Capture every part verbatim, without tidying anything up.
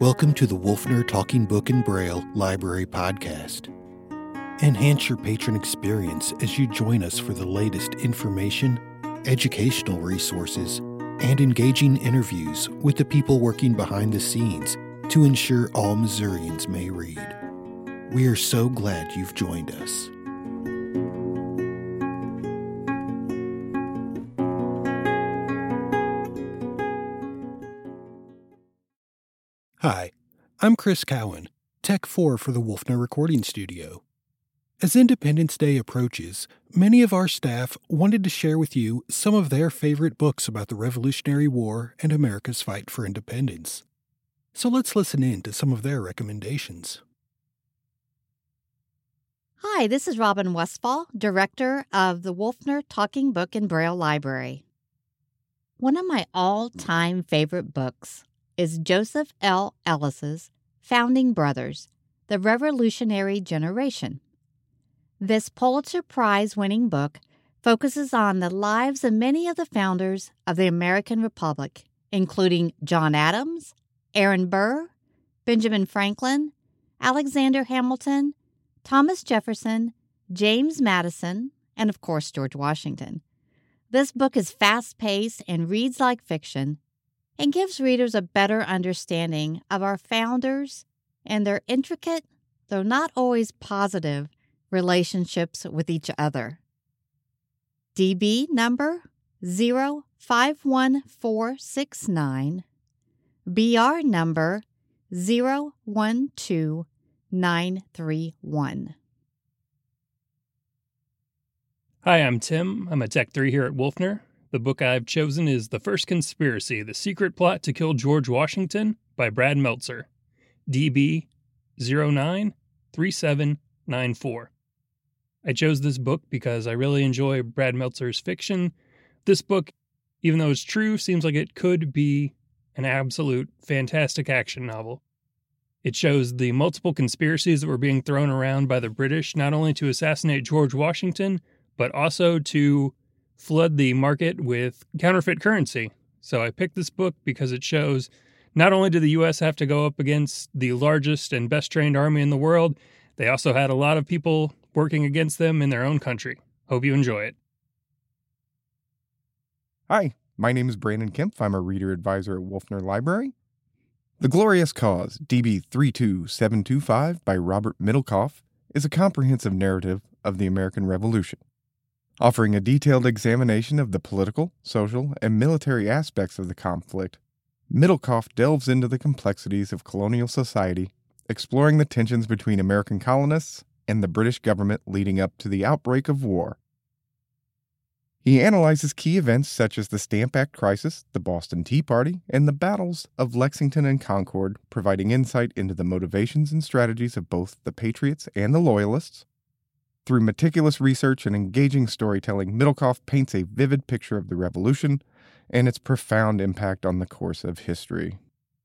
Welcome to the Wolfner Talking Book and Braille Library Podcast. Enhance your patron experience as you join us for the latest information, educational resources, and engaging interviews with the people working behind the scenes to ensure all Missourians may read. We are so glad you've joined us. Hi, I'm Chris Cowan, Tech four for the Wolfner Recording Studio. As Independence Day approaches, many of our staff wanted to share with you some of their favorite books about the Revolutionary War and America's fight for independence. So let's listen in to some of their recommendations. Hi, this is Robin Westfall, Director of the Wolfner Talking Book and Braille Library. One of my all-time favorite books is Joseph L. Ellis's Founding Brothers, The Revolutionary Generation. This Pulitzer Prize-winning book focuses on the lives of many of the founders of the American Republic, including John Adams, Aaron Burr, Benjamin Franklin, Alexander Hamilton, Thomas Jefferson, James Madison, and of course George Washington. This book is fast-paced and reads like fiction and gives readers a better understanding of our founders and their intricate, though not always positive, relationships with each other. D B number zero five one four six nine, B R number zero one two nine three one. Hi, I'm Tim. I'm a Tech three here at Wolfner. The book I've chosen is The First Conspiracy, The Secret Plot to Kill George Washington by Brad Meltzer, D B zero nine three seven nine four. I chose this book because I really enjoy Brad Meltzer's fiction. This book, even though it's true, seems like it could be an absolute fantastic action novel. It shows the multiple conspiracies that were being thrown around by the British, not only to assassinate George Washington, but also to flood the market with counterfeit currency. So I picked this book because it shows not only did the U S have to go up against the largest and best trained army in the world, they also had a lot of people working against them in their own country. Hope you enjoy it. Hi, my name is Brandon Kempf. I'm a reader advisor at Wolfner Library. The Glorious Cause, D B three two seven two five by Robert Middlecoff, is a comprehensive narrative of the American Revolution. Offering a detailed examination of the political, social, and military aspects of the conflict, Middlecoff delves into the complexities of colonial society, exploring the tensions between American colonists and the British government leading up to the outbreak of war. He analyzes key events such as the Stamp Act crisis, the Boston Tea Party, and the battles of Lexington and Concord, providing insight into the motivations and strategies of both the Patriots and the Loyalists. Through meticulous research and engaging storytelling, Middlecoff paints a vivid picture of the Revolution and its profound impact on the course of history.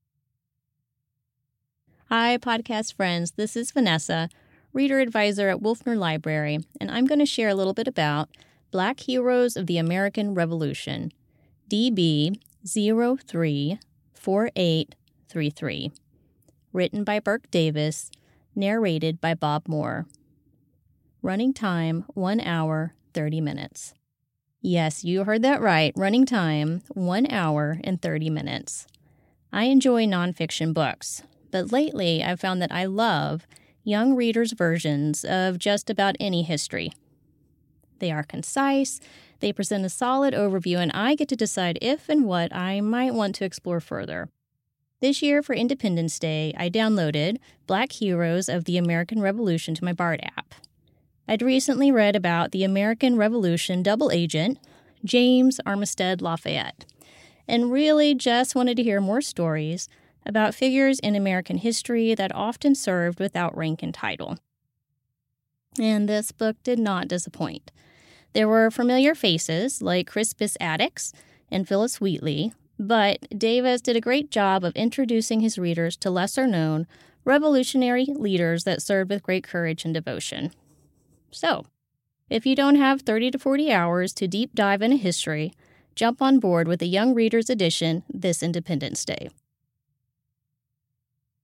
Hi, podcast friends. This is Vanessa, reader advisor at Wolfner Library, and I'm going to share a little bit about Black Heroes of the American Revolution, D B zero three four eight three three. Written by Burke Davis, narrated by Bob Moore. Running time, one hour, thirty minutes. Yes, you heard that right. Running time, one hour and thirty minutes. I enjoy nonfiction books, but lately I've found that I love young readers' versions of just about any history. They are concise, they present a solid overview, and I get to decide if and what I might want to explore further. This year for Independence Day, I downloaded Black Heroes of the American Revolution to my Bard app. I'd recently read about the American Revolution double agent, James Armistead Lafayette, and really just wanted to hear more stories about figures in American history that often served without rank and title. And this book did not disappoint. There were familiar faces like Crispus Attucks and Phyllis Wheatley, but Davis did a great job of introducing his readers to lesser-known revolutionary leaders that served with great courage and devotion. So, if you don't have thirty to forty hours to deep dive into history, jump on board with the Young Readers Edition this Independence Day.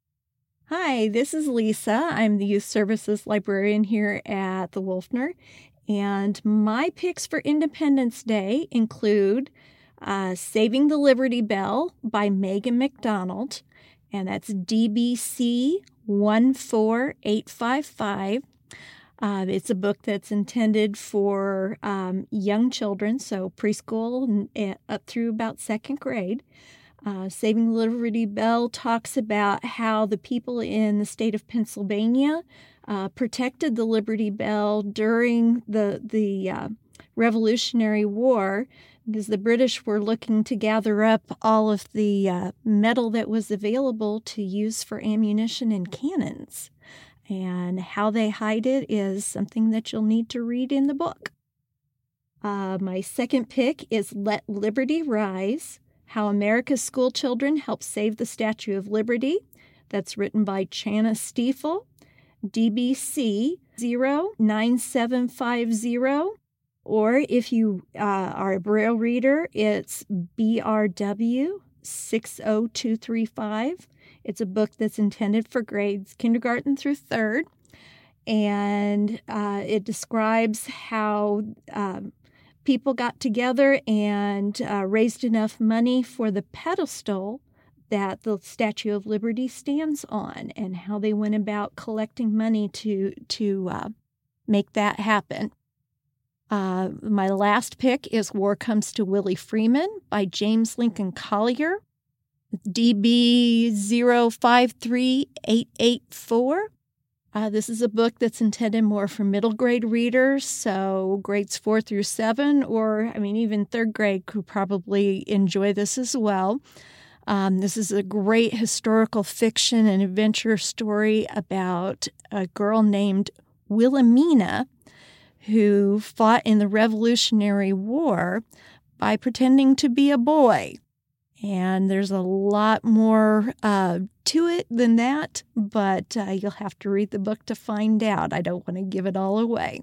Hi, this is Lisa. I'm the Youth Services Librarian here at the Wolfner. And my picks for Independence Day include uh, Saving the Liberty Bell by Megan McDonald, and that's D B C one four eight five five. Uh, it's a book that's intended for um, young children, so preschool and up through about second grade. Uh, Saving the Liberty Bell talks about how the people in the state of Pennsylvania uh, protected the Liberty Bell during the the uh, Revolutionary War, because the British were looking to gather up all of the uh, metal that was available to use for ammunition and cannons. And how they hide it is something that you'll need to read in the book. Uh, my second pick is Let Liberty Rise, How America's School Children Helped Save the Statue of Liberty. That's written by Chana Stiefel, D B C zero nine seven five zero. Or if you uh, are a Braille reader, it's B R W six oh two three five. It's a book that's intended for grades kindergarten through third, and uh, it describes how um, people got together and uh, raised enough money for the pedestal that the Statue of Liberty stands on, and how they went about collecting money to to uh, make that happen. Uh, my last pick is War Comes to Willie Freeman by James Lincoln Collier, D B zero five three eight eight four. Uh, this is a book that's intended more for middle grade readers, so grades four through seven, or, I mean, even third grade could probably enjoy this as well. Um, this is a great historical fiction and adventure story about a girl named Wilhelmina who fought in the Revolutionary War by pretending to be a boy. And there's a lot more uh, to it than that, but uh, you'll have to read the book to find out. I don't want to give it all away.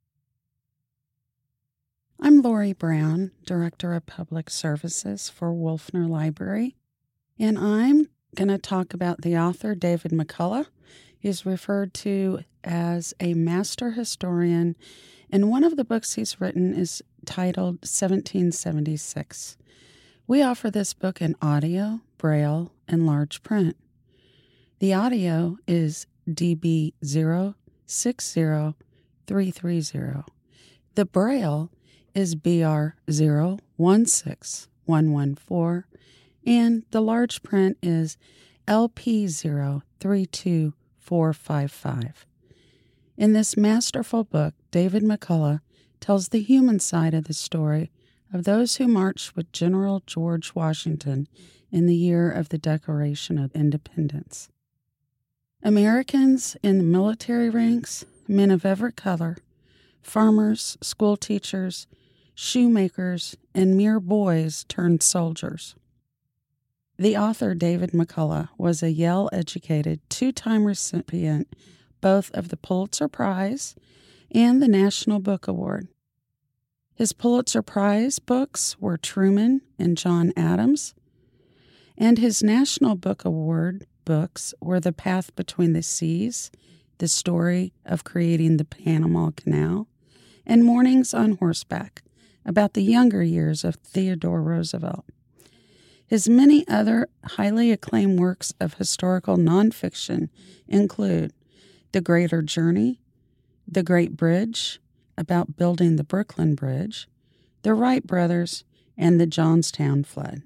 I'm Lori Brown, Director of Public Services for Wolfner Library, and I'm going to talk about the author David McCullough. He's referred to as a master historian, and one of the books he's written is titled seventeen seventy-six. We offer this book in audio, Braille, and large print. The audio is D B zero six zero three three zero. The Braille is B R zero one six one one four, and the large print is L P zero three two four five five. In this masterful book, David McCullough tells the human side of the story of those who marched with General George Washington in the year of the Declaration of Independence. Americans in the military ranks, men of every color, farmers, school teachers, shoemakers, and mere boys turned soldiers. The author, David McCullough, was a Yale-educated two-time recipient both of the Pulitzer Prize and the National Book Award. His Pulitzer Prize books were Truman and John Adams, and his National Book Award books were The Path Between the Seas, The Story of Creating the Panama Canal, and Mornings on Horseback, about the younger years of Theodore Roosevelt. His many other highly acclaimed works of historical nonfiction include The Greater Journey, The Great Bridge, about building the Brooklyn Bridge, The Wright Brothers, and the Johnstown Flood.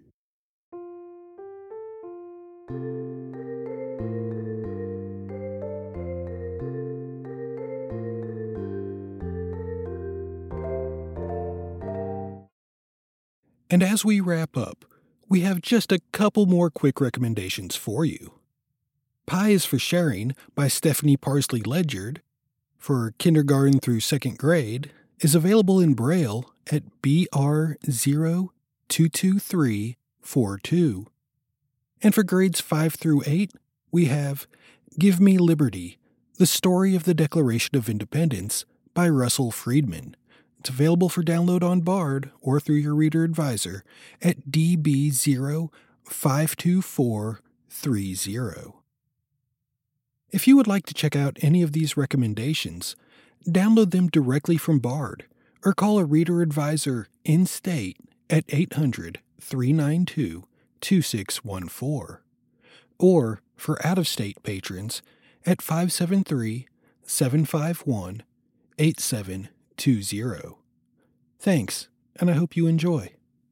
And as we wrap up, we have just a couple more quick recommendations for you. Pie is for Sharing by Stephanie Parsley Ledyard, for kindergarten through second grade, is available in Braille at B R zero two two three four two. And for grades five through eight, we have Give Me Liberty, The Story of the Declaration of Independence by Russell Friedman. It's available for download on Bard or through your reader advisor at D B zero five two four three zero. If you would like to check out any of these recommendations, download them directly from Bard or call a reader advisor in-state at eight hundred, three nine two, two six one four. Or, for out-of-state patrons, at five seven three, seven five one, eight seven two zero. Thanks, and I hope you enjoy.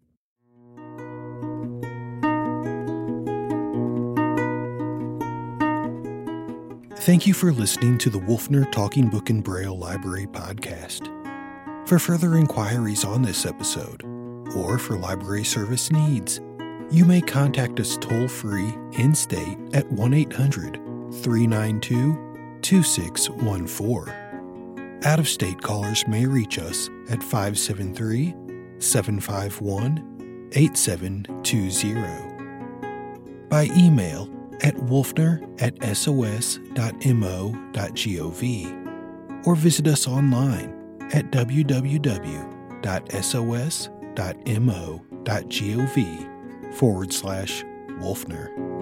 Thank you for listening to the Wolfner Talking Book and Braille Library podcast. For further inquiries on this episode, or for library service needs, you may contact us toll-free in-state at one eight hundred, three nine two, two six one four. Out-of-state callers may reach us at five seven three, seven five one, eight seven two zero. By email at wolfner at s o s dot m o dot gov, or visit us online at w w w dot s o s dot m o dot gov forward slash Wolfner.